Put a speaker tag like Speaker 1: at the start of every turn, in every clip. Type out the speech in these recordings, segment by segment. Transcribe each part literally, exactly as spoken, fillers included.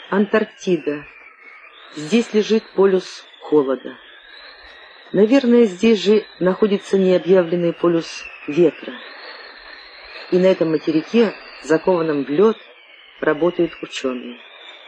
Speaker 1: Антарктида. Здесь лежит полюс холода. Наверное, здесь же находится необъявленный полюс ветра. И на этом материке, закованном в лед, работают ученые.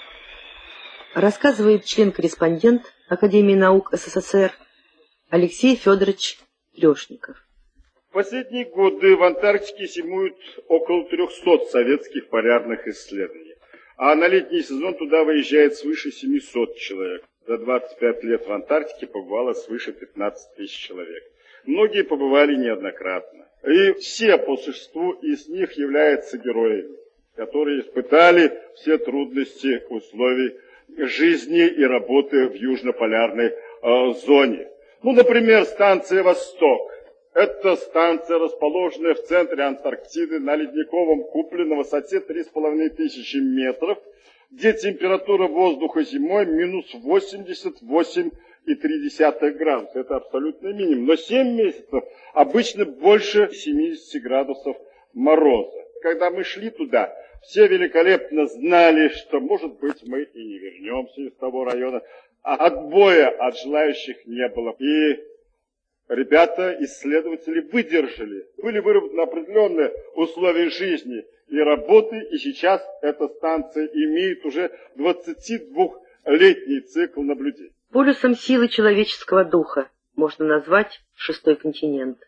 Speaker 1: Рассказывает член-корреспондент Академии наук СССР Алексей Федорович Лешников.
Speaker 2: В последние годы в Антарктике зимуют около трехсот советских полярных исследований, а на летний сезон туда выезжает свыше семисот человек. За двадцать пять лет в Антарктике побывало свыше пятнадцати тысяч человек. Многие побывали неоднократно. И все по существу из них являются героями, которые испытали все трудности условий жизни и работы в южнополярной э, зоне. Ну, например, станция «Восток». Это станция, расположенная в центре Антарктиды на ледниковом куполе на высоте три с половиной тысячи метров, где температура воздуха зимой минус восемьдесят восемь и три десятых градуса. Это абсолютный минимум. Но семь месяцев обычно больше семидесяти градусов мороза. Когда мы шли туда, все великолепно знали, что, может быть, мы и не вернемся из того района. А отбоя от желающих не было. И ребята, исследователи, выдержали. Были выработаны определенные условия жизни и работы, и сейчас эта станция имеет уже двадцатидвухлетний цикл наблюдений.
Speaker 1: Полюсом силы человеческого духа можно назвать шестой континент.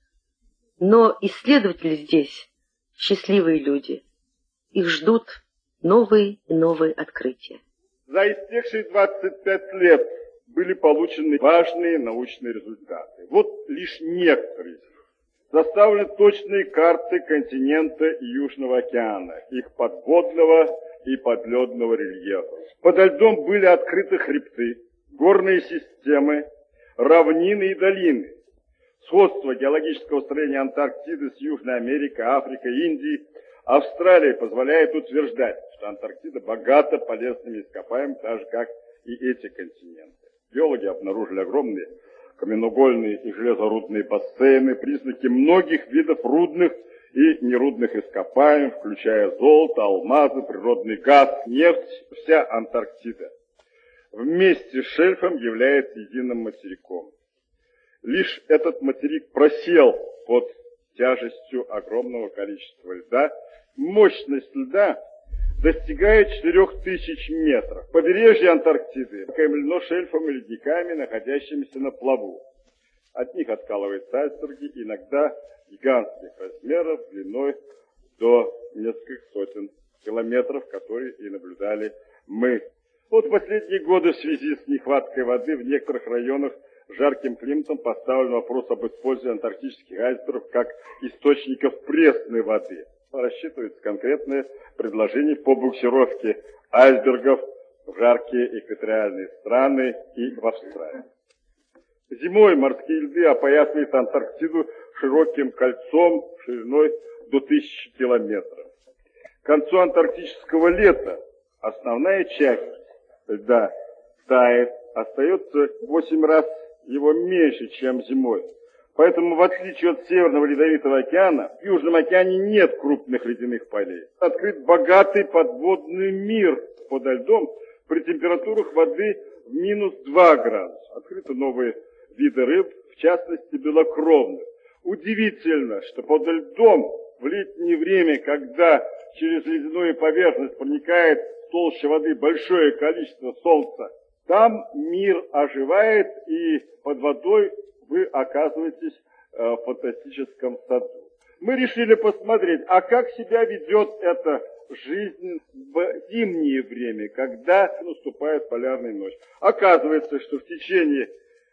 Speaker 1: Но исследователи здесь счастливые люди. Их ждут новые и новые открытия.
Speaker 2: За истекшие двадцать пять лет были получены важные научные результаты. Вот лишь некоторые из них. Составлены точные карты континента и Южного океана, их подводного и подледного рельефа. Подо льдом были открыты хребты, горные системы, равнины и долины. Сходство геологического строения Антарктиды с Южной Америкой, Африкой, Индией, Австралией позволяет утверждать, что Антарктида богата полезными ископаемыми, так же как и эти континенты. Геологи обнаружили огромные каменноугольные и железорудные бассейны, признаки многих видов рудных и нерудных ископаемых, включая золото, алмазы, природный газ, нефть. Вся Антарктида вместе с шельфом является единым материком. Лишь этот материк просел под тяжестью огромного количества льда. Мощность льда достигает четырёх тысяч метров. Побережье Антарктиды окаймлено шельфом и ледниками, находящимися на плаву. От них откалываются айсберги, иногда гигантских размеров, длиной до нескольких сотен километров, которые и наблюдали мы. Вот в последние годы в связи с нехваткой воды в некоторых районах жарким климатом поставлен вопрос об использовании антарктических айсбергов как источников пресной воды. Рассчитывается конкретное предложение по буксировке айсбергов в жаркие экваториальные страны и в Австралию. Зимой морские льды опоясывают Антарктиду широким кольцом шириной до тысячи километров. К концу антарктического лета основная часть льда тает, остается в восемь раз его меньше, чем зимой. Поэтому, в отличие от Северного Ледовитого океана, в Южном океане нет крупных ледяных полей. Открыт богатый подводный мир подо льдом при температурах воды в минус два градуса. Открыты новые виды рыб, в частности белокровных. Удивительно, что подо льдом в летнее время, когда через ледяную поверхность проникает в толщу воды большое количество солнца, там мир оживает, и под водой вы оказываетесь э, в фантастическом саду. Мы решили посмотреть, а как себя ведет эта жизнь в зимнее время, когда наступает полярная ночь. Оказывается, что в течение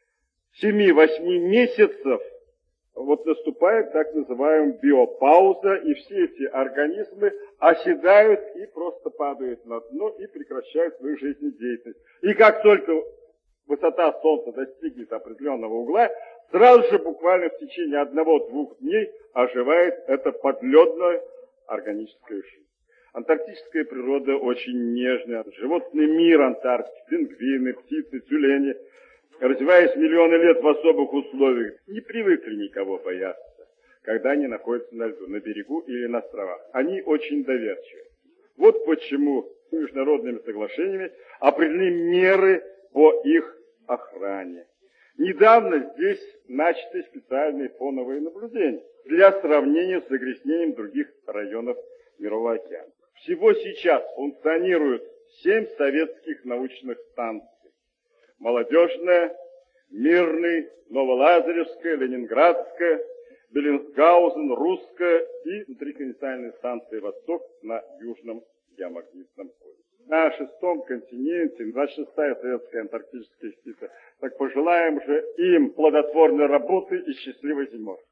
Speaker 2: семи-восьми месяцев вот наступает так называемая биопауза, и все эти организмы оседают и просто падают на дно и прекращают свою жизнедеятельность. И как только высота Солнца достигнет определенного угла, сразу же буквально в течение одного-двух дней оживает эта подледная органическая жизнь. Антарктическая природа очень нежная. Животный мир Антарктики, пингвины, птицы, тюлени, развиваясь миллионы лет в особых условиях, не привыкли никого бояться, когда они находятся на льду, на берегу или на островах. Они очень доверчивы. Вот почему международными соглашениями определены меры по их охране. Недавно здесь начаты специальные фоновые наблюдения для сравнения с загрязнением других районов Мирового океана. Всего сейчас функционируют семь советских научных станций. Молодежная, Мирный, Новолазаревская, Ленинградская, Беллинсгаузен, Русская и внутриконтинентальная станция «Восток» на Южном геомагнитном поле. На шестом континенте, двадцать шестая советская антарктическая экспедиция. Так пожелаем же им плодотворной работы и счастливой зимы.